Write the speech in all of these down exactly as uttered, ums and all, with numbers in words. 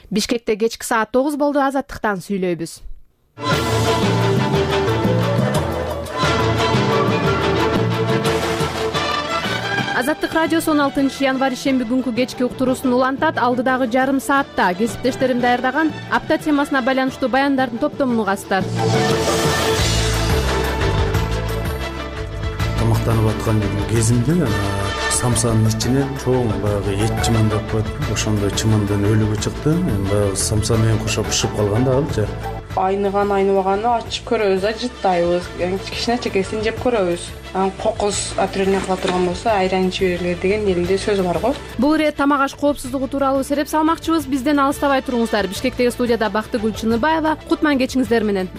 Бишкекте кечки саат тогуз болду. Азаттыктан сүйлөйбүз. Азаттык радиосу он алтынчы январь ишемби күнкү кечки уктуруусун улантат. Алдыдагы жарым саатта кесиптештерим даярдаган апта темасына байланыштуу баяндардын топтомун угасыздар. Тамактанып аткан кезимде самсанын ичине чоң баягы эт чымандап коет. Ошондой чымандан өлүгү чыкты. Баягы самса менен кошо бышып калган да алчы. Айныган айныбаганы ачып көрөбүз, ажыттайбыз. Кичкене чекесин жеп көрөбүз. Кокус отрывне кыла турган болсо айран жибергиле деген элде сөз бар го. Бул ирет тамак аш коопсуздугу тууралуу сереп салмакчыбыз. Бизден алыстабай туруңуздар. Бишкектеги студияда Бактыгүл Чыныбаева. Кутман кечиңиздер менен.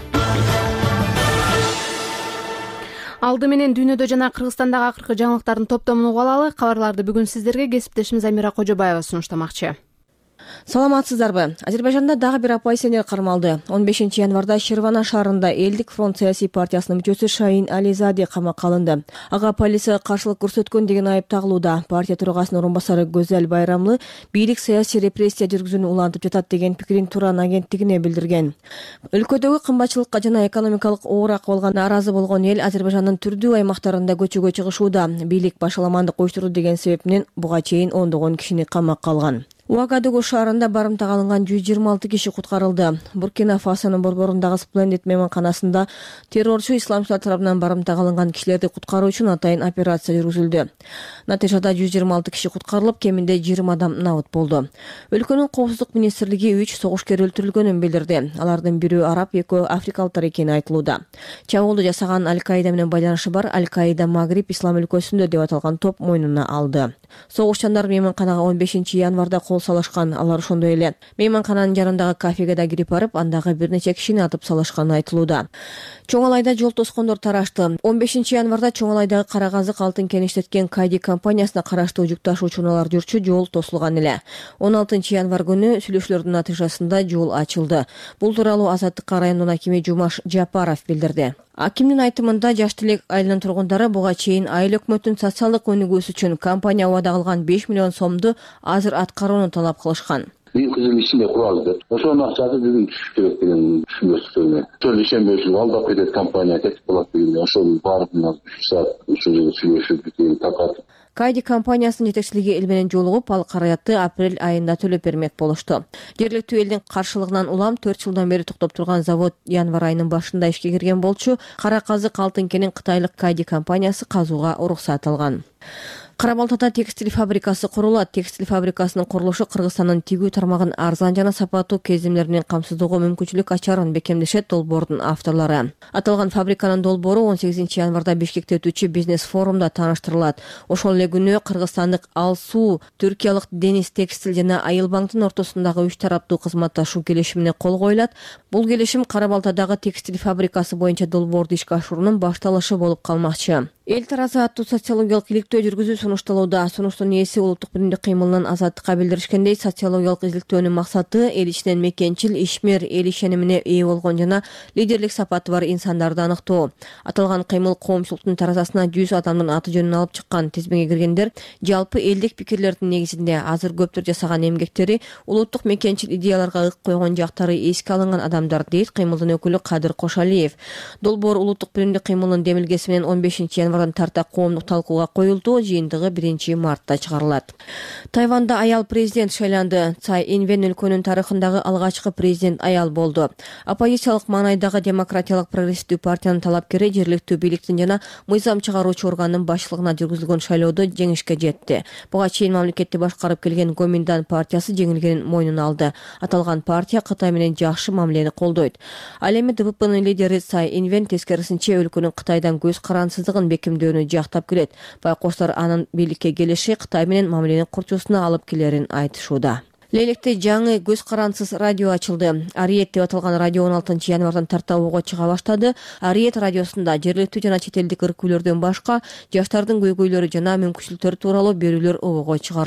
Алды менен дүйнөдө жана Кыргызстандагы акыркы жаңылыктардын топтомун угуп алалы. Кабарларды бүгүн сиздерге кесиптешим Замира Кожобаева сунуштамакчы. Саламатсыздарбы? Азербайжанда дагы бир оппозиционер кармалды. он бешинчи январда Шервана шаарында Элдик фронт саясий партиясынын мүчөсү Шайин Ализаде камакка алынды. Ага полицияга каршылык көрсөткөн деген айып тагылууда. Партия төрагасынын орун басары Гөзел Байрамлы бийлик саясий репрессия жүргүзүүнү улантып жатат деген пикирин Туран агенттигине билдирген. Өлкөдөгү кымбатчылыкка жана экономикалык оор акыбалга нааразы болгон эл Азербайжандын түрдүү аймактарында көчөгө чыгышууда. Бийлик башаламандык уюштурду деген себеп менен буга чейин ондогон кишини камакка алган. Уагадугу шаарында барымтага алынган жүз жыйырма алты киши куткарылды. Буркина Фасонун борборундагы Splendid мейманканасында террорчу исламчылар тарабынан барымтага алынган кишилерди куткаруу үчүн атайын операция жүргүзүлдү. Натыйжада жүз жыйырма алты киши куткарылып, кеминде жыйырма адам набыт болду. Өлкөнүн коопсуздук министрлиги үч согушкер өлтүрүлгөнүн билдирди. Алардын бирөө араб, экөө африкалыктар экени айтылууда. Чабуулду жасаган Аль-Каида менен байланышы бар Аль-Каида Магриб ислам өлкөсүндө деп аталган топ мойнуна алды. Согушчандар мейманканага он бешинчи январда кол салышкан. Алар ошондой эле мейманкананын жарандагы кафеге да кирип барып, андагы бир нече кишини атып салышканы айтылууда. Чоңалайда жол тоскондор тарашты. он бешинчи январда Чоңалайдагы Карагазык алтын кен иштеткен Кайди компаниясына караштуу жүк ташуучу унаалар жүрчү жол тосулган эле. он алтынчы январь күнү сүйлөшүүлөрдүн натыйжасында жол ачылды. Бул тууралуу Азаттыкка райондун акими Жумаш Жапаров билдирди. Акимдин айтымында жаш тилек айылынын тургундары буга чейин айыл өкмөттүн социалдык өнүгүүсү үчүн компания убада кылган беш миллион сомду азыр аткарууну талап кылышкан. эки жыл ичинде куралды. Ошонун акчасы бүгүн түшүш керек деген түшүнбөстүк. Ошол ишенбей үчүн алдап кетет компания, кетип калат деген. Ошол баардыгына үч саат үч жыл сүйлөшүп бүтүн такат. Кайди компаниясынын жетекчилиги эл менен жолугуп, ал каражатты апрель айында төлөп бермек болушту. Жергиликтүү элдин каршылыгынан улам төрт жылдан бери токтоп турган завод январь айынын башында ишке кирген болчу. Кара казык алтын кенин кытайлык Кайди компаниясы казууга уруксат алган. Карабалтада текстиль фабрикасы курулат. Текстиль фабрикасынын курулушу Кыргызстандын тигүү тармагын арзан жана сапаттуу кезимдер менен камсыздоого мүмкүнчүлүк ачарын бекемдешет долбоордун авторлору. Аталган фабриканын долбоору он сегизинчи январда Бишкекте өтүүчү бизнес форумда тааныштырылат. Ошол эле күнү кыргызстандык Алсуу, түркиялык Дениз текстиль жана Айыл банктын ортосундагы үч тараптуу кызматташуу келишимине кол коюлат. Бул келишим Карабалтадагы текстиль фабрикасы боюнча долбоорду ишке ашыруунун башталышы болуп калмакчы. Эл таразы аттуу социологиялык иликтөө жүргүзүү сунушталууда. Сунуштун ээси Улуттук биримдик кыймылынын Азаттыкка билдиришкендей, социологиялык изилтөөнүн максаты эл ичинен мекенчил, ишмер, эл ишенимине ээ болгон жана лидерлик сапаты бар инсандарды аныктоо. Аталган кыймыл коомчулуктун таразасына жүз адамдын аты жөнүн алып чыккан. Тизмеге киргендер жалпы элдик пикирлердин негизинде азыр көптөр жасаган эмгектери, улуттук мекенчил идеяларга ык койгон жактары эске алынган адамдар, дейт кыймылдын өкүлү Кадыр Кошалиев. Долбоор Улуттук биримдик кыймылынын демилгеси менен он бешинчи январдан тарта коомдук талкууга коюлду. Жыйындыгы биринчи мартта чыгарылат. Тайванда аял президент шайланды. Цай Инвен өлкөнүн тарыхындагы алгачкы президент аял болду. Оппозициялык маанайдагы демократиялык прогрессивдүү партиянын талапкери жергиликтүү бийликтин жана мыйзам чыгаруучу органдын башчылыгына жүргүзүлгөн шайлоодо жеңишке жетти. Буга чейин мамлекетти башкарып келген Гоминдан партиясы жеңилгенин мойнуна алды. Аталган партия Кытай менен жакшы мамилени колдойт. Ал эми ДППнын лидери Цай Инвен тескерисинче өлкөнүн Кытайдан көз карансыздыгын бекемдөөнү жактап келет. Байкоштор анын бийликке келиши Кытай менен мамилени курчуусуна алып келерин айтышууда. Лейлекте жаңы көз карансыз радио ачылды. Ариет деп аталган радио он алтынчы январдан тарта ого чыга баштады. Ариет радиосунда жергиликтүү жана чет элдик ыркөөлөрдөн башка жаштардын көйгөйлөрү жана мүмкүнчүлүктөрү тууралуу берүүлөр ого чыгарылат.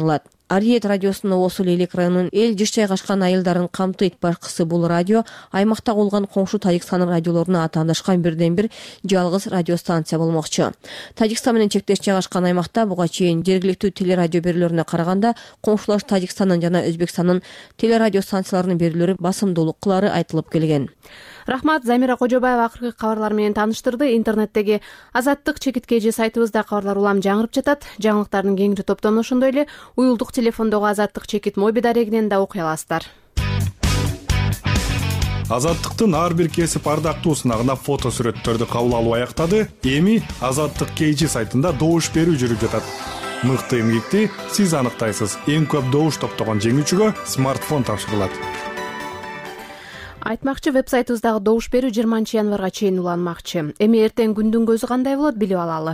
Ариет радиосунун Осул Элек районунун эл жыш жайгашкан айылдарын камтыйт. Башкысы бул радио аймакта болгон коңшу Тажикстандын радиолоруна атаандашкан бирден бир жалгыз радиостанция болмокчу. Тажикстан менен чектеш жайгашкан аймакта буга чейин жергиликтүү телерадио берүүлөрүнө караганда коңшулаш Тажикстандын жана Өзбекстандын телерадио станцияларынын берүүлөрү басымдуулук кылары айтылып келген. Рахмат, Замира Кожобаева акыркы кабарлар менен тааныштырды. Интернеттеги Азаттык чекит кж сайтыбызда кабарлар улам жаңырып жатат. Жаңылыктардын кеңири топтон ошондой эле уюлдук телефондогу Азаттык чекит моби дарегинен да окуй аласыздар. Азаттыктын ар бир кесип ардактуусуна гана фото сүрөттөрдү кабыл алуу аяктады. Эми Азаттык кж сайтында добуш берүү жүрүп жатат. Мыкты эмгекти сиз аныктайсыз. Эң көп добуш топтогон жеңүүчүгө смартфон тапшырылат. Айтмакчы, веб-сайтыбыздагы добуш берүү жыйырманчы январга чейин уланмакчы. Эми эртең күндүн көзү кандай болот, билип алалы.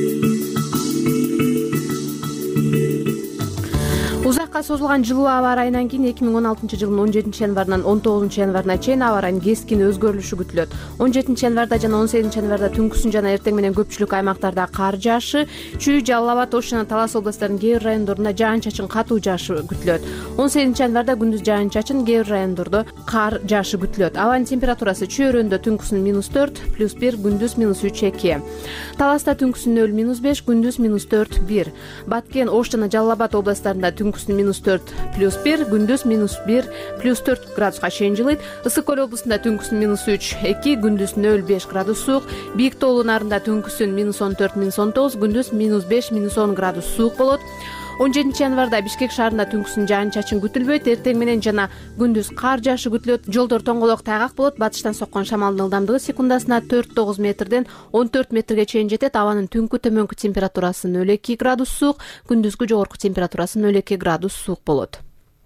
Узакка созулган жылуу аба ырайынан кийин эки миң он алтынчы жылдын он жетинчи январынан он тогузунчу январына чейин аба ырайынын кескин өзгөрүлүшү күтүлөт. он жетинчи январда жана он сегизинчи январда түнкүсүн жана эртең менен көпчүлүк аймактарда кар жаашы, Чүй, Жалал Абад, Ош жана Талас областтарынын кээ бир райондорунда жаан-чачын катуу жаашы күтүлөт. он сегизинчи январда күндүз жаан-чачын, кээ бир райондордо кар жаашы күтүлөт. Абанын температурасы Чүй өрөөндө түнкүсүн минус төрт, плюс бир, күндүз минус үч, эки. Таласта түнкүсүн нөл, минус беш, күндүз минус төрт, бир. Баткен, Ош жана Жалал Абад областтарында түнкүсүн минус төрт, плюс бир, күндүз минус бир, плюс төрт градуска чейин жылыйт. Ысык көл облусунда түнкүсүн минус үч, эки, күндүз нөл, беш градус суук. Бийик тоолуу нарында түнкүсүн минус он төрт, минус он тогуз, күндүз минус беш, минус он градус суук болот. он жетинчи январда Бишкек шаарында түнкүсүн жаан-чачын күтүлбөйт. Эртең менен жана күндүз кар жаашы күтүлөт. Жолдор тоңголок тайгак болот. Батыштан соккон шамалдын ылдамдыгы секундасына төрт тогуз метрден он төрт метрге чейин жетет. Абанын түнкү төмөнкү температурасы нөл эки градус суук, күндүзгү жогорку температурасы нөл эки градус суук болот.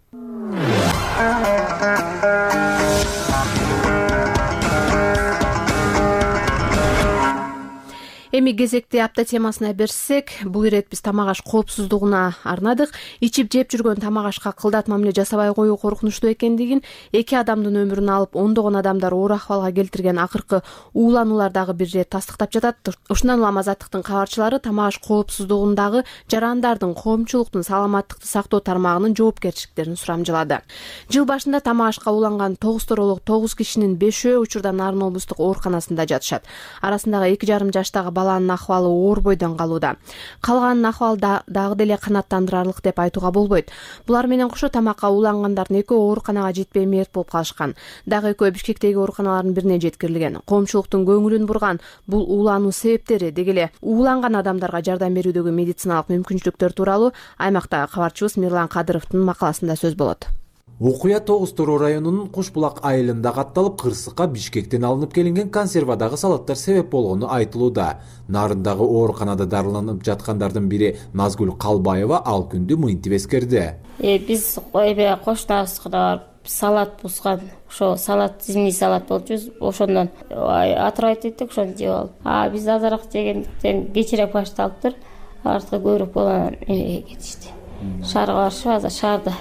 Эми кезекти апта темасына берсек, бул ирет биз тамак аш коопсуздугуна арнадык. Ичип жеп жүргөн тамак ашка кылдат мамиле жасабай коюу коркунучтуу экендигин, эки адамдын өмүрүн алып, ондогон адамдар оор акыбалга келтирген акыркы уулануулар дагы бир ирет тастыктап жатат. Ушундан улам Азаттыктын кабарчылары тамак аш коопсуздугундагы жарандардын коомчулуктун саламаттыкты сактоо тармагынын жоопкерчиликтерин сурамжылады. Жыл башында тамак ашка ууланган тогуз торолук тогуз кишинин бешөө учурда Нарын облустук ооруканасында жатышат. Арасындагы эки жарым жаштагы баланын акыбалы оор бойдон калууда. Калганын акыбалы дагы деле канааттандырарлык деп айтууга болбойт. Булар менен кошо тамакка уулангандардын экөө ооруканага жетпей мерт болуп калышкан. Дагы экөө Бишкектеги ооруканалардын бирине жеткирилген. Коомчулуктун көңүлүн бурган бул уулануу себептери, деги эле ууланган адамдарга жардам берүүдөгү медициналык мүмкүнчүлүктөр тууралуу аймактагы кабарчыбыз Мирлан Кадыровдун макаласында сөз болот. Окуя тогуз Тороо районунун Кушбулак айылында катталып, кырсыкка Бишкектен алынып келинген консервадагы салаттар себеп болгону айтылууда. Нарындагы ооруканада дарыланып жаткандардын бири Назгүл Калбаева ал күндү мынтип эскерди. Э биз эбе кошунабызга барып салат бузган, ошо салат зимний салат болчу, ошондон отрайт эттик, ошону жеп алып. А биз азыраак жегендиктен кечирээк башталыптыр. Артка көбүрөөк болгон эмеге кетишти. Шаарга барышып, азыр шаарда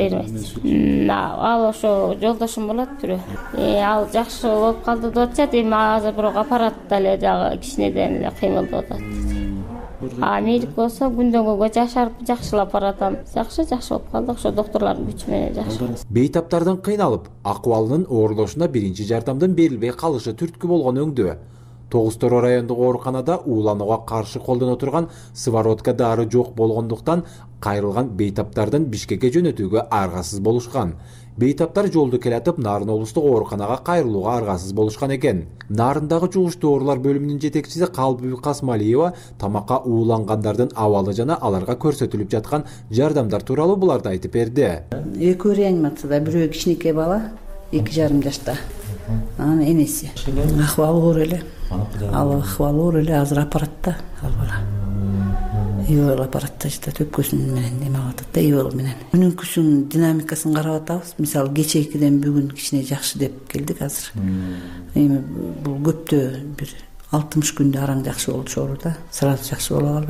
ал ошо жолдошум болот бирөө. Э ал жакшы болуп калды деп атышат. Эми азыр бирок аппарат дале жагы кичинеден эле кыймылдап атат. А медик болсо күндөн күнгө жашарып жакшылап баратам. Жакшы жакшы болуп калды, ошо доктурлардын күчү менен жакшы. Бейтаптардын кыйналып, акыбалынын оорлошуна биринчи жардамдын берилбей калышы түрткү болгон өңдө. тогуз Тороо райондук ооруканада ууланууга каршы колдоно турган сыворотка дары жок болгондуктан кайрылган бейтаптардын Бишкекке жөнөтүүгө аргасыз болушкан. Бейтаптар жолду келатып Нарын облустук ооруканага кайрылууга аргасыз болушкан экен. Нарындагы жугуштуу оорулар бөлүмүнүн жетекчиси Калбүбү Касмалиева тамакка уулангандардын абалы жана аларга көрсөтүлүп жаткан жардамдар тууралуу буларды айтып берди. Экөө реанимацияда, бирөө кичинекей бала, эки жарым жашта. Анын энеси. Акыбалы оор эле. Ал акыбалы оор эле, азыр аппаратта ал бала. Ивол аппаратта жатат, өпкөсүн менен неме кылып атат да, ивол менен. Күнүнкүсүн динамикасын карап атабыз. Мисалы кечээкиден бүгүн кичине жакшы деп келдик азыр. Эми бул көптө бир алтымыш күндө араң жакшы болчу да, сразу жакшы боло албайт.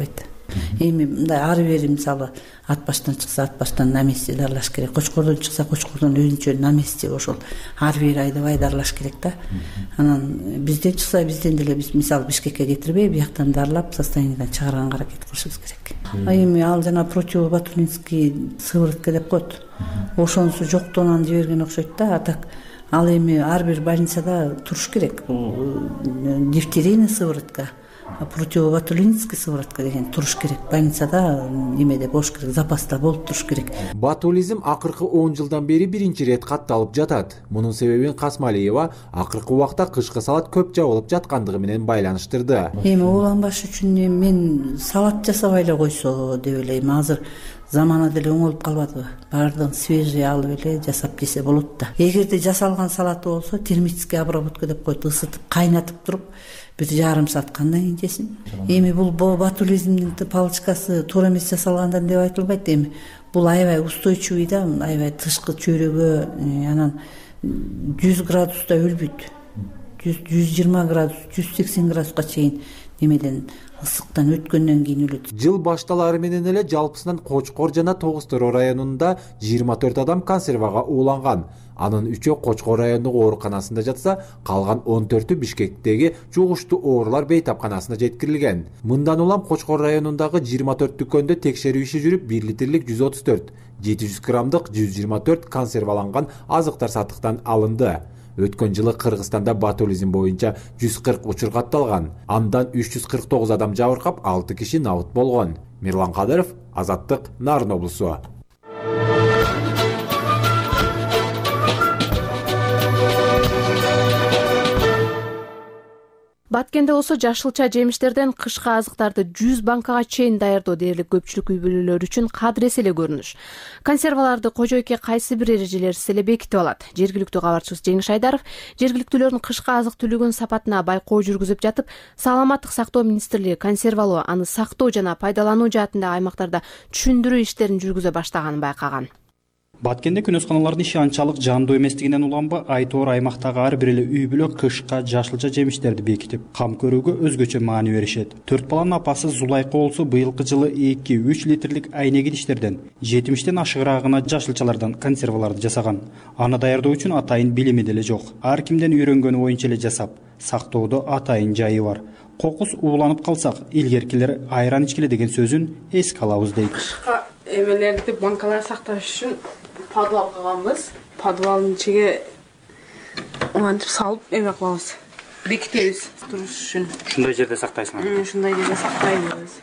эми мындай ары бери мисалы ат баштан чыкса ат баштан наместьи дарылаш керек, кочкордон чыкса кочкордон өзүнчө наместьи ошол ар бир айдабай дарылаш керек да. Анан бизден чыкса бизден деле биз мисалы Бишкекке кетирбей бияктан дарылап состояниядан чыгарганга аракет кылышыбыз керек. Эми ал жана противоботулинский сыворотка деп коет. Ошонусу жоктон жиберген окшойт да. А так ал эми ар бир больницада туруш керек. Дифтерийный сыворотка, противоботулинский сыворотка деген туруш керек. Больницада немеде болуш керек, запаста болуп туруш керек. Ботулизм акыркы он жылдан бери биринчи ирет катталып жатат. Мунун себебин Касмалиева акыркы убакта кышкы салат көп жабылып жаткандыгы менен байланыштырды. Эми ууланбаш үчүн мен салат жасабай эле койсо деп элейм. Азыр замана деле оңолуп калбадыбы? Баардыгын свежий алып эле жасап жесе болот да. Эгерде жасалган салаты болсо термический обработка деп коет, ысытып, кайнатып туруп бир жарым саат кандан кийин жесин. Эми бул ботулизмдин палочкасы туура эмес жасалгандан деп айтылбайт. Эми бул аябай устойчивый да, аябай тышкы чөйрөгө, анан жүз градуста өлбөйт. жүз жыйырма градус, жүз сексен градуска чейин немеден ысыктан өткөндөн кийин өлөт. Жыл башталары менен эле жалпысынан Кочкор жана Тогуз-Тороо районунда жыйырма төрт адам консервага ууланган. Анын үчөө Кочкор райондук ооруканасында жатса, калган он төртү Бишкектеги жугуштуу оорулар бейтапканасына жеткирилген. Мындан улам Кочкор районундагы жыйырма төрт дүкөндө текшерүү иши жүрүп, бир литрлик жүз отуз төрт, жети жүз граммдык жүз жыйырма төрт консерваланган азыктар сатыктан алынды. Өткөн жылы Кыргызстанда ботулизм боюнча жүз кырк учур катталган. Андан үч жүз кырк тогуз адам жабыркап, алты киши набыт болгон. Мирлан Кадыров, Азаттык, Нарын облусу. Баткенде болсо жашылча жемиштерден кышкы азыктарды жүз банкага чейин даярдоо дээрлик көпчүлүк үй бүлөлөр үчүн кадырес эле көрүнүш. Консерваларды кожойке кайсы бир эрежелерсиз эле бекитип алат. Жергиликтүү кабарчыбыз Жеңиш Айдаров жергиликтүүлөрдүн кышкы азык түлүгүнүн сапатына байкоо жүргүзүп жатып, Саламаттык сактоо министрлиги консервалоо, аны сактоо жана пайдалануу жаатындагы аймактарда түшүндүрүү иштерин жүргүзө баштаганын байкаган. Баткенде күнөсканалардын иши анчалык жандуу эместигинен уланбы, айтоор аймактагы ар бир эле үй бүлө кышка жашылча жемиштерди бекитип, кам көрүүгө өзгөчө маани беришет. Төрт баланын апасы Зулайка болсо быйылкы жылы эки үч литрлик айнек идиштерден, жетимиштен ашыгыраагына жашылчалардан консерваларды жасаган. Аны даярдоо үчүн атайын билими деле жок. Ар кимден үйрөнгөнү боюнча эле жасап, сактоодо атайын жайы бар. Кокус ууланып калсак, илгеркилер айран ичкиле деген сөзүн эске алабыз дейт. Эмелерди банкалар сакташ үчүн подвал кылганбыз. Подвалдын ичиге антип салып эме кылабыз. Бекитебиз туруш үчүн. Ушундай жерде сактайсыңар? Ушундай жерде сактайбыз.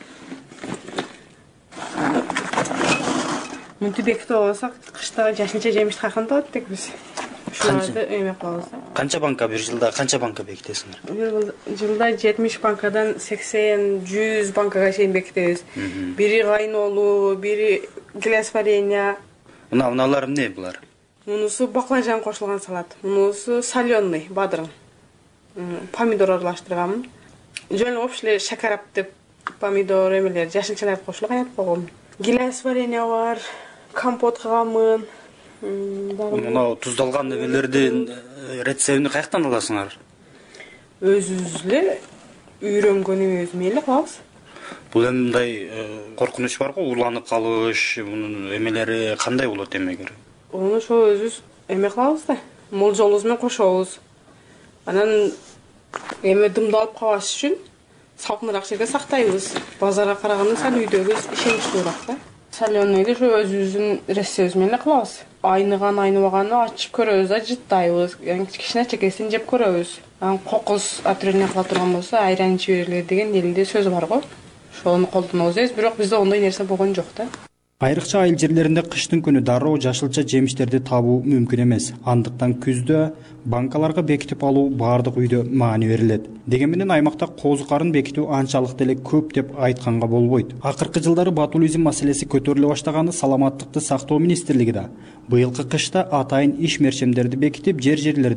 Мынтип бекитип алсак, кышта жашылча жемишти кайкан табат экенбиз. Ушуларды эме кылабыз. Канча банка бир жылда канча банка бекитесиңер? Бир жылда жетимиш банкадан сексен жүз банкага чейин бекитебиз. Бири кайнолуу, бири гилес варенье. Мына мыналар эмне булар? Мунусу баклажан кошулган салат. Мунусу соленый, бадырын. Помидор аралаштыргам. Жөн общий шакарап деп помидор эмелер, жашылчалар кошулуп кайнатып койгом. Гилес варенье бар, компот кылганмын. Мына туздалган эмелердин рецептин каяктан аласыңар? Өзүбүз эле үйрөнгөн эмебиз менен кылабыз. Бул эми мындай коркунуч бар го, ууланып калыш, мунун эмелери кандай болот эмегер? Ону ошо өзүбүз эме кылабыз да, молжолубуз менен кошобуз. Анан эме дымдалып калбаш үчүн салкыныраак жерге сактайбыз. Базарга караганда сал үйдөгү ишеничтүүрөөк да. Соленыйды ошо өзүбүздүн рецептибиз менен кылабыз. Айныган айныбаганы ачып көрөбүз да, жыттайбыз. Кичкичине чекесин жеп көрөбүз. Анан кокус отрывне кыла турган болсо айран ичип бергиле деген элде сөз бар го. Ошону колдонобуз, бирок бизде ондой нерсе болгон жок да. Айрыкча айыл жерлеринде кыштын күнү дароо жашылча жемиштерди табуу мүмкүн эмес. Андыктан күздө банкаларга бекитип алуу баардык үйдө маани берилет. Деген менен аймакта козукарын бекитүү анчалык деле көп деп айтканга болбойт. Акыркы жылдары ботулизм маселеси көтөрүлө баштаганы Саламаттыкты сактоо министрлиги да быйылкы кышта атайын иш мерчемдерди бекитип, жер жерлерде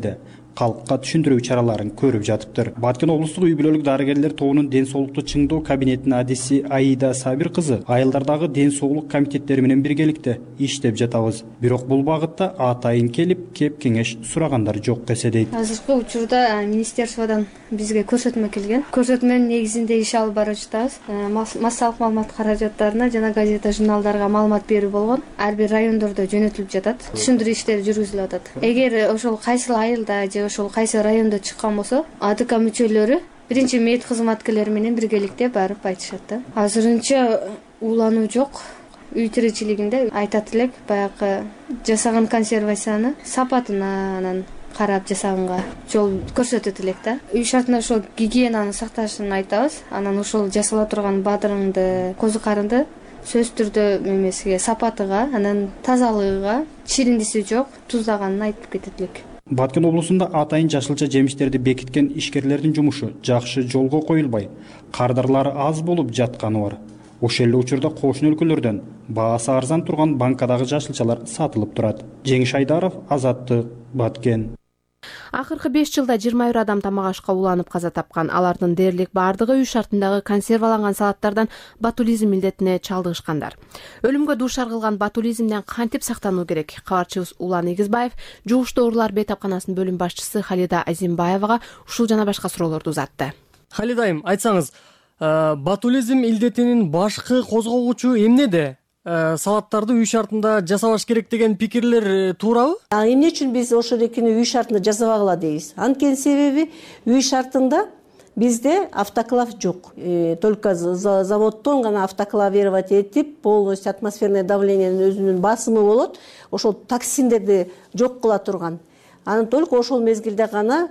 калкка түшүндүрүү чараларын көрүп жатыптыр. Баткен облустук үй бүлөлүк дарыгерлер тобунун ден соолукту чыңдоо кабинетинин адиси Аида Сабир кызы айылдардагы ден соолук комитеттери менен биргеликте иштеп жатабыз. Бирок бул багытта атайын келип кеп кеңеш сурагандар жок десе дейт. Азыркы учурда министерстводон бизге көрсөтмө келген. Көрсөтмөнүн негизинде иш алып барып жатабыз. Массалык маалымат каражаттарына жана газета журналдарга маалымат берүү болгон. Ар бир райондордо жөнөтүлүп жатат. Түшүндүрүү иштери жүргүзүлүп атат. Эгер ошол кайсыл айылда же ошол кайсы райондо чыккан болсо, АДК мүчөлөрү биринчи мед кызматкерлери менен биргеликте барып айтышат да. Азырынча уулануу жок. Үй тиричилигинде айтат элек, баягы жасаган консервацияны сапатына анан карап жасаганга жол көрсөтөт элек да. Үй шартында ошол гигиенаны сакташын айтабыз. Анан ошол жасала турган бадырыңды, козу карынды сөзсүз түрдө эмесиге, сапатыга, анан тазалыгыга, чириндиси жок, туздаганын айтып кетет элек. Баткен облусунда атайын жашылча жемиштерди бекиткен ишкерлердин жумушу жакшы жолго коюлбай, кардарлары аз болуп жатканы бар. Ошол эле учурда кошуна өлкөлөрдөн баасы арзан турган банкадагы жашылчалар сатылып турат. Жеңиш Айдаров, Азаттык, Баткен. Акыркы беш жылда жыйырма бир адам тамак ашка уланып каза тапкан. Алардын дээрлик бардыгы үй шартындагы консерваланган салаттардан ботулизм илдетине чалдыгышкандар. Өлүмгө дуушар кылган ботулизмден кантип сактануу керек? Кабарчыбыз Улан Игизбаев жугуштуу оорулар бейтапканасынын бөлүм башчысы Халида Азимбаевага ушул жана башка суроолорду узатты. Халидайым, айтсаңыз, ботулизм илдетинин башкы козгогучу эмнеде? Салаттарды үй шартында жасабаш керек деген пикирлер туурабы? Эмне үчүн биз ошол экини үй шартында жасабагыла дейбиз? Анткени себеби үй шартында бизде автоклав жок. Только заводдон гана автоклавировать этип, полностью атмосферное давлениенин өзүнүн басымы болот. Ошол токсиндерди жок кыла турган. Анан только ошол мезгилде гана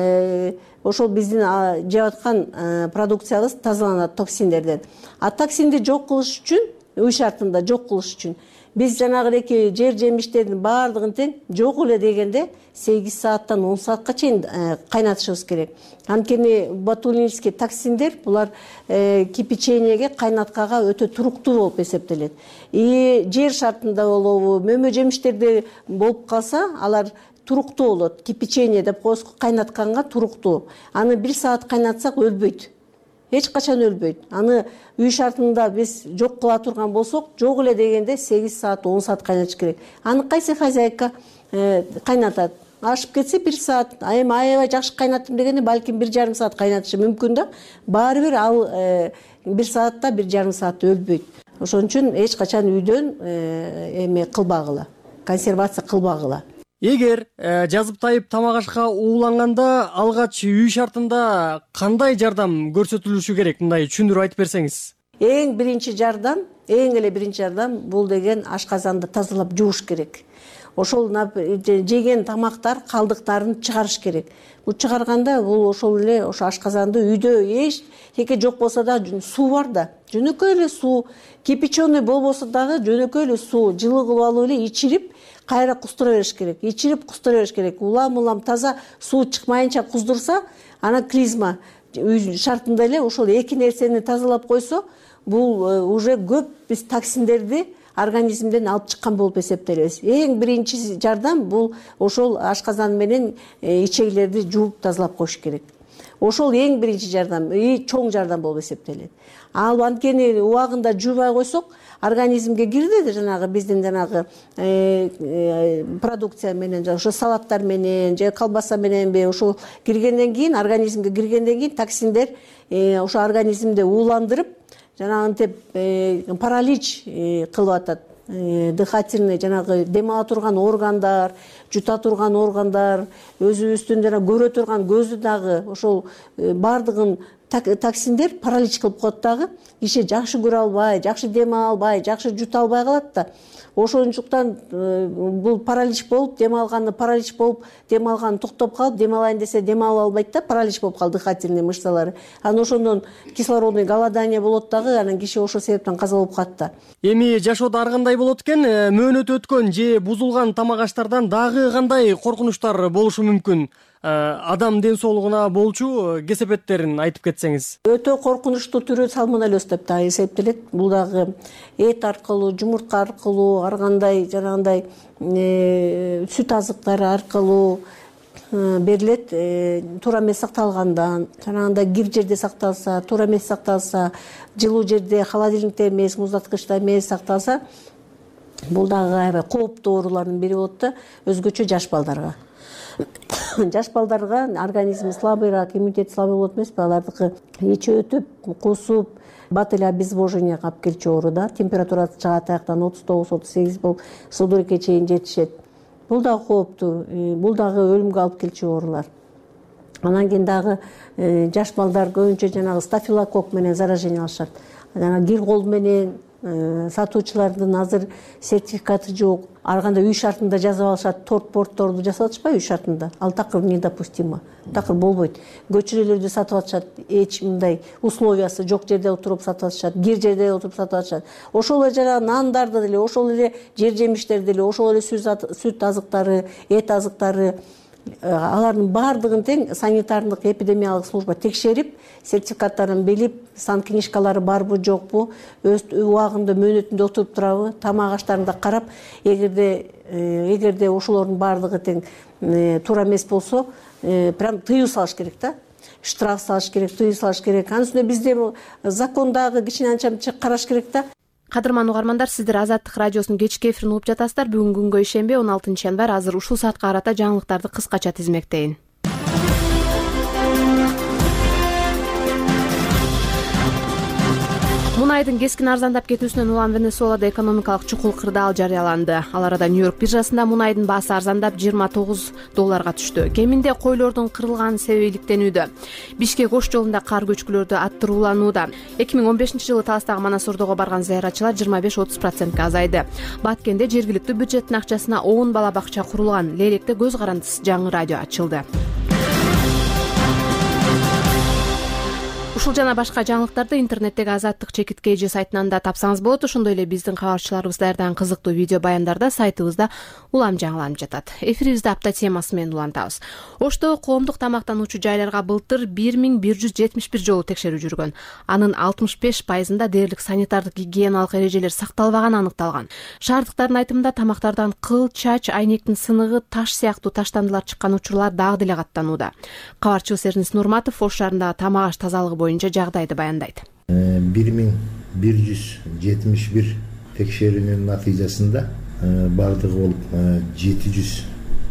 ошол биздин жеп аткан продукциябыз тазаланат токсиндерден. А токсинди жок кылыш үчүн, үй шартында жок кылыш үчүн биз жанагы эки жер жемиштердин баардыгын тең жок эле дегенде сегиз сааттан он саатка чейин кайнатышыбыз керек. Анткени ботулинский токсиндер булар кипячениеге, кайнаткага өтө туруктуу болуп эсептелет. И жер шартында болобу, мөмө жемиштерде болуп калса, алар туруктуу болот. Кипячение деп коебуз, кайнатканга туруктуу. Аны бир саат кайнатсак өлбөйт. Эч качан өлбөйт. Аны үй шартында биз жок кыла турган болсок, жок эле дегенде сегиз саат, он саат кайнатыш керек. Аны кайсы хозяйка кайнатат? Ашып кетсе бир саат, а эми аябай жакшы кайнаттым дегенде балким бир жарым саат кайнатышы мүмкүн да. Баары бир ал бир саатта бир жарым саат өлбөйт. Ошон үчүн эч качан үйдөн эме кылбагыла, консервация кылбагыла. Эгер жазып тайып тамак ашка ууланганда алгач үй шартында кандай жардам көрсөтүлүшү керек? Мындай түшүндүрүп айтып берсеңиз. Эң биринчи жардам, эң эле биринчи жардам бул деген ашказанды тазалап жууш керек. Ошол жеген тамактар калдыктарын чыгарыш керек. Бул чыгарганда бул ошол эле ошо ашказанды үйдө эч теке жок болсо да суу бар да. Жөнөкөй эле суу, кипяченый болбосо дагы жөнөкөй эле суу жылы кылып алып эле ичирип кайра куздура бериш керек. Ичирип куздура бериш керек. Улам улам таза суу чыкмайынча куздурса, ана клизма үй шартында эле ошол эки нерсени тазалап койсо, бул уже көп биз токсиндерди организмден алып чыккан болуп эсептелебиз. Эң биринчи жардам бул ошол ашказан менен ичегилерди жууп тазалап коюш керек. Ошол эң биринчи жардам, и чоң жардам болуп эсептелет. Ал анткени убагында жуубай койсок, организмге кирди жанагы биздин жанагы продукция менен, ошо салаттар менен, же колбаса мененби ошол киргенден кийин, организмге киргенден кийин токсиндер ошо организмди ууландырып, жанагынтип паралич кылып атат. Дыхательный жанагы дем ала турган органдар, жута турган органдар, өзүбүздүн жана көрө турган көздү дагы ошол бардыгын токсиндер паралич кылып коет дагы. Киши жакшы көрө албай, жакшы дем ала албай, жакшы жута албай калат да. Ошондуктан бул паралич болуп, дем алганы паралич болуп, дем алганы токтоп калып, дем алайын десе дем ала албайт да, паралич болуп калды дыхательный мышцалары. Анан ошондон кислородный голодание болот дагы, анан киши ошол себептен каза болуп калат да. Эми жашоодо ар кандай болот экен? Мөөнөтү өткөн же бузулган тамак аштардан дагы кандай коркунучтар болушу мүмкүн? Адам ден соолугуна болчу кесепеттерин айтып кетсеңиз. Өтө коркунучтуу түрү сальмонеллез деп да эсептелет. Бул дагы эт аркылуу, жумуртка аркылуу, ар кандай жанагындай сүт азыктары аркылуу берилет. Туура эмес сакталгандан, жанагындай кир жерде сакталса, туура эмес сакталса, жылуу жерде, холодильникте эмес, муздаткычта эмес сакталса, бул дагы аябай кооптуу оорулардын бири болот да, өзгөчө жаш балдарга. Жаш балдарга организми слабыйраак, иммунитети слабый болот эмеспи, алардыкы ичи өтүп, кусуп, бат эле обезвоживанияга алып келчү оору да, температурасы чыгат аяктан отуз тогуз отуз сегиз болуп, судорогке чейин жетишет. Бул дагы кооптуу, бул дагы өлүмгө алып келчү оорулар. Анан кийин дагы жаш балдар көбүнчө жанагы стафилококк менен заражение алышат. Жана кир кол менен сатуучулардын азыр сертификаты жок. Ар кандай үй шартында жазып алышат, торт портторду жасап атышпайбы үй шартында. Ал такыр недопустимо. Такыр болбойт. Көчүрөлөрдү сатып атышат, эч мындай условиясы жок жерде отуруп сатып атышат, кир жерде отуруп сатып атышат. Ошол эле жанагы нандарды деле, ошол эле жер жемиштерди деле, ошол эле сүт азыктары, эт азыктары, алардын баардыгын тең санитардык эпидемиялык служба текшерип, сертификаттарын билип, сан книжкалары барбы жокпу, өз убагында мөөнөтүндө отуруп турабы, тамак аштарын да карап, эгерде эгерде ошолордун баардыгы тең туура эмес болсо, прям тыюу салыш керек да. Штраф салыш керек, тыюу салыш керек. Анын үстүнө бизде закондагы кичине анча караш керек да. Кадырман угармандар, сиздер Азаттык радиосунун кечки эфирин угуп жатасыздар. Бүгүнкү күнгө ишенбей, он алтынчы январь, азыр ушул саатка карата жаңылыктарды кыскача тизмектейин. Мунайдын кескин арзандап кетүүсүнөн улам Венесуэлада экономикалык чукул кырдаал жарыяланды. Ал арада Нью-Йорк биржасында мунайдын баасы арзандап жыйырма тогуз долларга түштү. Кеминде койлордун кырылганы себеби иликтенүүдө. Бишкек Ош жолунда кар көчкүлөрдү аттырууланууда. эки миң он бешинчи жылы Таластагы Манасордого барган зыяратчылар жыйырма беш отуз процентке азайды. Баткенде жергиликтүү бюджеттин акчасына он бала бакча курулган. Лейлекте көз карандысыз жаңы радио ачылды. Ушул жана башка жаңылыктарды интернеттеги Азаттык чекит кей жи сайтынан да тапсаңыз болот. Ошондой эле биздин кабарчыларыбыз даярдаган кызыктуу видео баяндарда сайтыбызда улам жаңыланып жатат. Эфирибизде апта темасы менен улантабыз. Ошто коомдук тамактануучу жайларга былтыр бир миң бир жүз жетимиш бир жолу текшерүү жүргөн. Анын алтымыш беш пайызында дээрлик санитардык гигиеналык эрежелер сакталбаганы аныкталган. Шаардыктардын айтымында тамактардан кыл, чач, айнектин сыныгы, таш сыяктуу таштандылар чыккан учурлар дагы деле каттанууда. Кабарчыбыз Эрнис Нурматов Ош шаарындагы тамак аш тазалыгы боюнча жагдайды баяндайт. бир миң бир жүз жетимиш бир текшерүүнүн натыйжасында бардыгы болуп жети жүз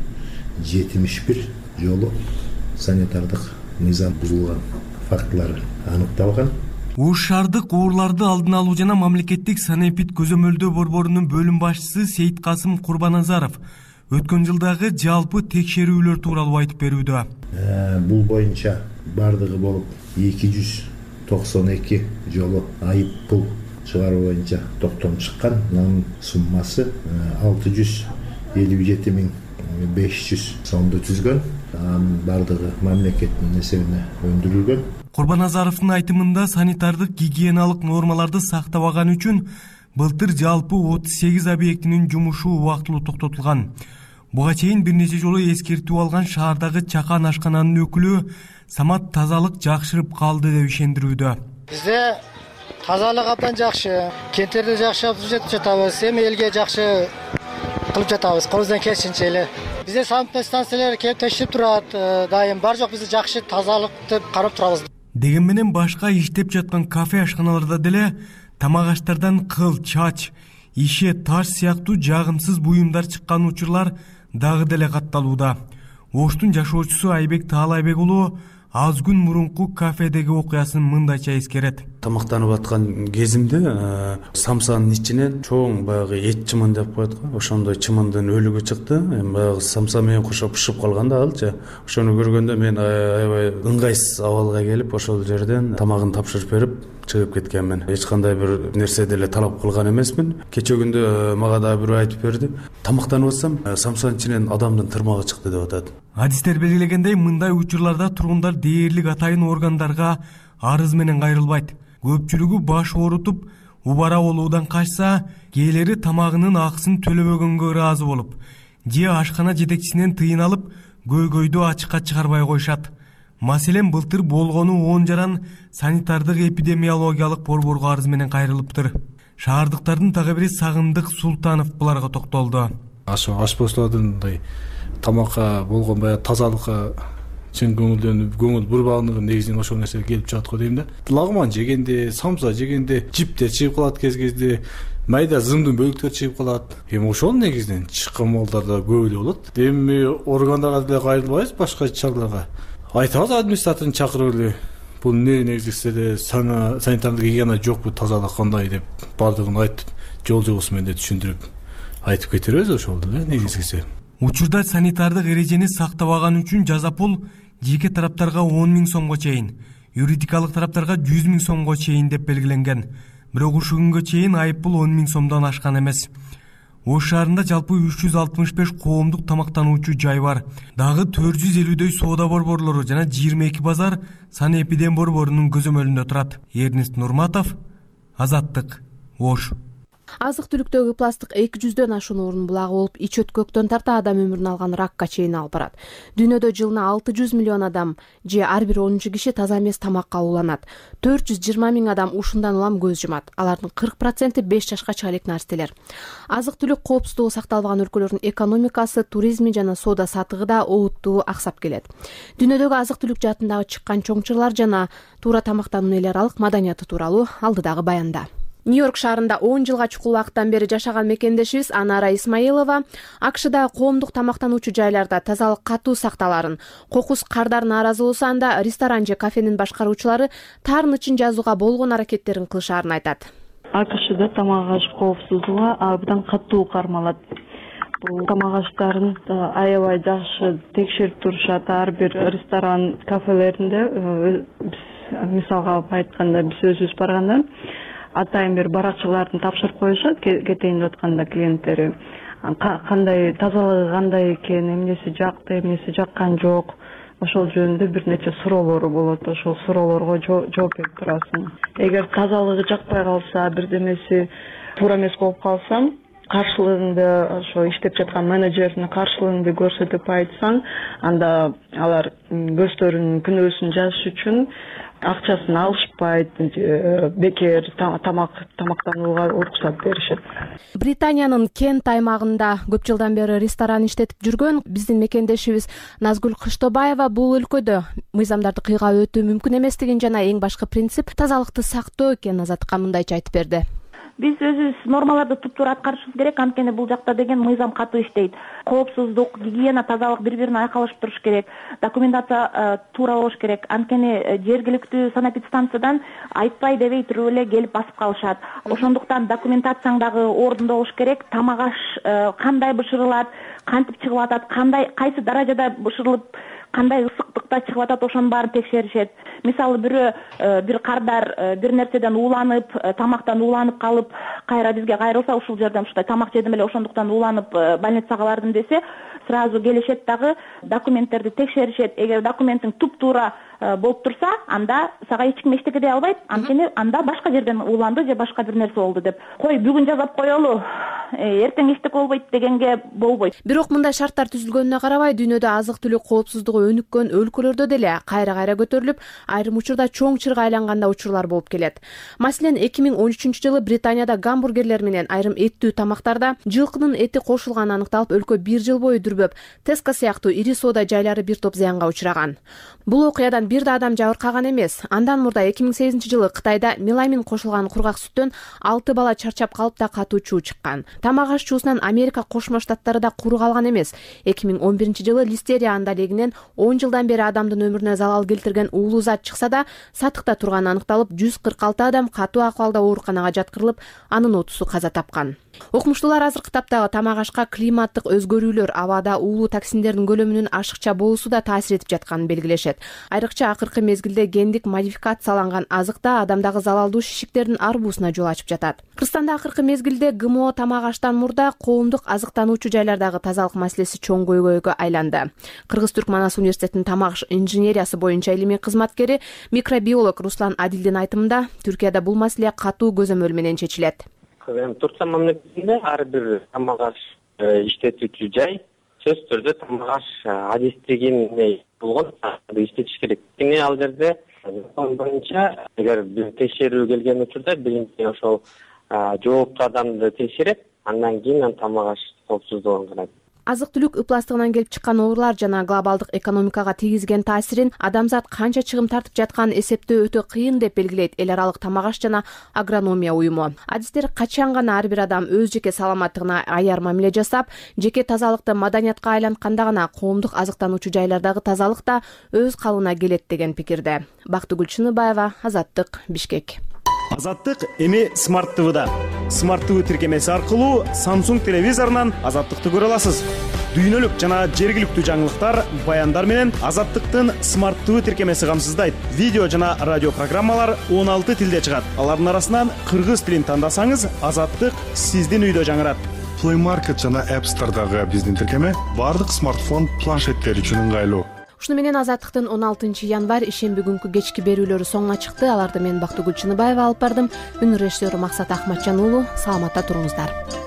жетимиш бир жолу санитардык мыйзам бузулган фактылары аныкталган. Ош шаардык ооруларды алдын алуу жана мамлекеттик санэпид көзөмөлдөө борборунун бөлүм башчысы Сейиткасым Курбаназаров өткөн жылдагы жалпы текшерүүлөр тууралуу айтып берүүдө. Бул боюнча бардыгы болуп эки жүз токсон эки жолу айып пул чыгаруу боюнча токтом чыккан. Анын суммасы алты жүз элүү жети миң беш жүз сомду түзгөн. Анын бардыгы мамлекеттин эсебине өндүрүлгөн. Курбаназаровдун айтымында санитардык гигиеналык нормаларды сактабаган үчүн былтыр жалпы отуз сегиз объектинин жумушу убактылуу токтотулган. Буга чейин бир нече жолу эскертүү алган шаардагы чакан ашкананын өкүлү Самат тазалык жакшырып калды деп ишендирүүдө. Бизде тазалык абдан жакшы, кенттерде жакшы жетип жатабыз, эми элге жакшы кылып жатабыз, колубуздан келишинче эле. Бизде санитар станциялар келип текшерип турат, дайым бар жок бизде жакшы тазалыкты карап турабыз. Деген менен башка иштеп жаткан кафе ашканаларда деле тамак аштардан кыл, чач, ише, таш сыяктуу жагымсыз буюмдар чыккан учурлар дагы деле катталууда. Оштун жашоочусу Айбек Таалайбек уулу аз күн мурунку кафедеги окуясын мындайча эскерет. Тамактанып аткан кезимде самсанын ичинен чоң баягы эт чымын деп коет го. Ошондой чымындын өлүгү чыкты. Эми баягы самса менен кошо бышып калган да алчы. Ошону көргөндө мен аябай ыңгайсыз абалга келип, ошол жерден тамагын тапшырып берип чыгып кеткенмин. Эч кандай бир нерсе деле талап кылган эмесмин. Кече күндө мага да бирөө айтып берди. Тамактанып атсам, самсанын ичинен адамдын тырмагы чыкты деп атат. Адистер белгилегендей, мындай учурларда тургундар дээрлик атайын органдарга арыз менен кайрылбайт. Көпчүлүгү баш оорутуп, убара болуудан качса, кээлери тамагынын акысын төлөбөгөнгө ыраазы болуп, же ашкана жетекчисинен тыйын алып, көйгөйдү ачыкка чыгарбай коюшат. Маселен былтыр болгону он жаран санитардык эпидемиологиялык борборго арыз менен кайрылыптыр. Шаардыктардын тагы бири Сагындык Султанов буларга токтолду. ошо ашпозчулардын тамакка болгон баягы тазалыкка чын көңүлдөнүп көңүл бурбагындыгы негизинен ошол нерсе келип чыгат го дейм да. Лагман жегенде, самса жегенде жиптер чыгып калат, кез кезде майда зымдын бөлүктөрү чыгып калат. Эми ошол негизинен чыккан малдар да көп эле болот. Эми органдарга деле кайрылбайбыз, башка чараларга. Айтабыз администраторун чакырып эле бул эмне негизинде санитардык гигиена жокпу, тазалык кандай деп бардыгын айтып, жол жобосу менен түшүндүрүп айтып кетиребиз ошол эле негизгиси. Учурда санитардык эрежени сактабаган үчүн жаза пул жеке тараптарга он миң сомго чейин, юридикалык тараптарга жүз миң сомго чейин деп белгиленген. Бирок ушул күнгө чейин айыппул он миң сомдон ашкан эмес. Ош шаарында жалпы үч жүз алтымыш беш коомдук тамактануучу жай бар. Дагы төрт жүз элүүдөй соода борборлору жана жыйырма эки базар санэпидем борборунун көзөмөлүндө турат. Эрнест Нурматов, Азаттык, Ош. Азык-түлүктөгү пластик эки жүздөн ашуун орун булагы болуп, ич өткөктөн тарта адам өмүрүн алган ракка чейин алып барат. Дүйнөдө жылына алты жүз миллион адам же ар бир онунчу киши таза эмес тамакка ууланат. төрт жүз жыйырма миң адам ушундан улам көз жумат. Алардын кырк проценти беш жашка чыга элек нарстелер. Азык-түлүк коопсуздугу сакталбаган өлкөлөрдүн экономикасы, туризми жана соода сатыгы да олуттуу аксап келет. Дүйнөдөгү азык-түлүк жаатындагы чыккан чоң чырлар жана туура тамактануунун эл аралык маданияты тууралуу алдыдагы баянда. Нью-Йорк шаарында он жылга чукул убакыттан бери жашаган мекендешибиз Анара Исмаилова АКШда коомдук тамактануучу жайларда тазалык катуу сакталарын, кокус кардар нааразы болсо анда ресторан же кафенин башкаруучулары тарын ычын жазууга болгон аракеттерин кылышаарын айтат. АКШда тамак аш коопсуздугу абдан катуу кармалат. Бул тамак аштарын аябай жакшы текшерип турушат. Ар бир ресторан, кафелеринде мисалга алып айтканда биз өзүбүз барганда атайын бир баракчылардын тапшырып коюшат, кетейин деп атканда клиенттери кандай тазалыгы кандай экен, эмнеси жакты, эмнеси жаккан жок, ошол жөнүндө бир нече суроолору болот. Ошол суроолорго жооп берип турасың. Эгер тазалыгы жакпай калса, бирдемеси туура эмес болуп калса, каршылыгыңды ошо иштеп жаткан менеджерине каршылыгыңды көрсөтүп айтсаң, анда алар көздөрүнүн күнөөсүн жазыш үчүн акчасын алышпайт, бекер тамак тамактанууга уруксат беришет. Британиянын Кент аймагында көп жылдан бери ресторан иштетип жүргөн биздин мекендешибиз Назгүл Кыштобаева бул өлкөдө мыйзамдарды кыйгап өтүү мүмкүн эместигин жана эң башкы принцип тазалыкты сактоо экенин Азаттыкка мындайча айтып берди. Биз өзүбүз нормаларды туптуура аткарышыбыз керек, анткени бул жакта деген мыйзам катуу иштейт. Коопсуздук, гигиена, тазалык бири-бирине айкалышып туруш керек. Документация туура болуш керек. Анткени жергиликтүү санэпидстанциядан айтпай дебей туруп эле келип басып калышат. Ошондуктан документацияң дагы ордунда болуш керек. Тамак аш кандай бышырылат, кантип чыгып атат, кандай кайсы даражада бышырылып, кандай ысыктыкта чыгып атат, ошонун баарын текшеришет. Мисалы бирөө бир кардар бир нерседен ууланып, тамактан ууланып калып, кайра бизге кайрылса, ушул жерден ушундай тамак жедим эле, ошондуктан ууланып больницага бардым десе, сразу келишет дагы документтерди текшеришет. Эгер документиң туп-туура болуп турса, анда сага эч ким эчтеке дей албайт. Анткени анда башка жерден ууланды же башка бир нерсе болду деп. Кой бүгүн жазап коелу, эртең эчтеке болбойт дегенге болбойт. Бирок мындай шарттар түзүлгөнүнө карабай, дүйнөдө азык-түлүк коопсуздугу өнүккөн өлкөлөрдө деле кайра-кайра көтөрүлүп, айрым учурда чоң чырга айланганда учурлар болуп келет. Маселен, эки миң он үчүнчү жылы Британияда гамбургерлер менен айрым эттүү тамактарда жылкынын эти кошулганы аныкталып, өлкө бир жыл бою дүрбөп, Теска сыяктуу ири соода жайлары бир топ зыянга учураган. Бул окуядан бир да адам жабыркаган эмес. Андан мурда эки миң сегизинчи жылы Кытайда меламин кошулган кургак сүттөн алты бала чарчап калып да катуу чуу чыккан. Тамак аш чуусунан Америка Кошмо Штаттары да куру калган эмес. эки миң он биринчи жылы листерия андалегинен он жылдан бери адамдын өмүрүнө залал келтирген уулуу зат чыкса да, сатыкта турганы аныкталып, жүз кырк алты адам катуу акыбалда ооруканага жаткырылып, анын отузу каза тапкан. Окумуштуулар азыркы таптагы тамак ашка климаттык өзгөрүүлөр, абада уулуу токсиндердин көлөмүнүн ашыкча болуусу да таасир этип жатканын белгилешет. Айрыкча акыркы мезгилде гендик модификацияланган азыкта адамдагы залалдуу шишиктердин арбуусуна жол ачып жатат. Кыргызстанда акыркы мезгилде ГМО тамак аштан мурда коомдук азыктануучу жайлардагы тазалык маселеси чоң көйгөйгө айланды. Кыргыз-Түрк Манас университетинин тамак инженериясы боюнча илимий кызматкери, микробиолог Руслан Адилдин айтымында, Түркияда бул маселе катуу көзөмөл менен чечилет. Туркия мамлекетинде ар бир тамак аш иштетүүчү жай сөзсүз түрдө тамак аш адистигин болгон иштетиш керек. Эми ал жерде закон боюнча эгер бир текшерүү келген учурда биринчи ошол жооптуу адамды текшерет, андан кийин тамак аш коопсуздугун карайт. Азык-түлүк ыпластыгынан келип чыккан оорулар жана глобалдык экономикага тийгизген таасирин адамзат канча чыгым тартып жатканын эсептөө өтө кыйын деп белгилейт эл аралык тамак аш жана агрономия уюму. Адистер качан гана ар бир адам өз жеке саламаттыгына аяр мамиле жасап, жеке тазалыкты маданиятка айлантканда гана коомдук азыктануучу жайлардагы тазалык да өз калыбына келет деген пикирде. Бактыгүл Чыныбаева, Азаттык, Бишкек. Азаттык эми Смарт ТВда. Смарт ТВ тиркемеси аркылуу Samsung телевизорунан Азаттыкты көрө аласыз. Дүйнөлүк жана жергиликтүү жаңылыктар, баяндар менен Азаттыктын Смарт ТВ тиркемеси камсыздайт. Видео жана радио программалар он алты тилде чыгат. Алардын арасынан кыргыз тилин тандасаңыз, Азаттык сиздин үйдө жаңырат. Play Market жана App Store'дагы биздин тиркеме бардык смартфон, планшеттер үчүн ыңгайлуу. Ушуну менен Азаттыктын он алтынчы январь ишемби күнкү кечки берүүлөрү соңуна чыкты. Аларды мен Бактыгүл Чыныбаева алып бардым. Үн режиссеру Максат Ахматжан уулу. Саламатта туруңуздар.